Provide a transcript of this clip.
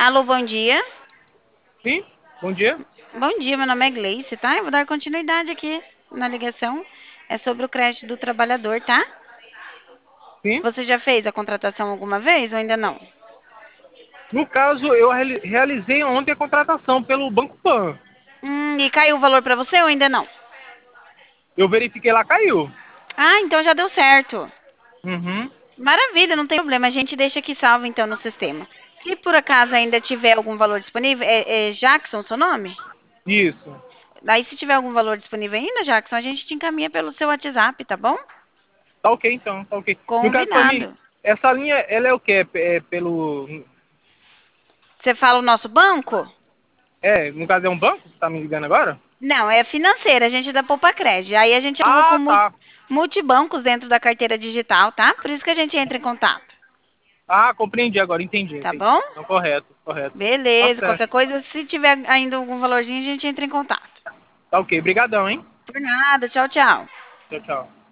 Alô, bom dia. Sim, bom dia. Bom dia, meu nome é Gleice, tá? Eu vou dar continuidade aqui na ligação. É sobre o crédito do trabalhador, tá? Sim. Você já fez a contratação alguma vez ou ainda não? No caso, eu realizei ontem a contratação pelo Banco Pan. E caiu o valor pra você ou ainda não? Eu verifiquei lá, caiu. Ah, então já deu certo. Uhum. Maravilha, não tem problema. A gente deixa aqui salvo então no sistema. Se por acaso ainda tiver algum valor disponível, é Jackson seu nome? Isso. Daí, se tiver algum valor disponível ainda, Jackson, a gente te encaminha pelo seu WhatsApp, tá bom? Tá ok, então, tá ok. No caso, pra mim, Combinado. essa linha, ela é o quê? É pelo... Você fala o nosso banco? No caso, é um banco? Você tá me ligando agora? Não, é financeira, a gente dá poupa crédito. Aí a gente atua com Ah, tá. multibancos dentro da carteira digital, tá? Por isso que a gente entra em contato, Ah, compreendi agora, entendi, tá entendi. bom? Não, correto, correto. Tá Beleza, certo. qualquer coisa, se tiver ainda algum valorzinho, a gente entra em contato. Tá ok, brigadão, hein? Por nada, tchau, tchau. Tchau, tchau.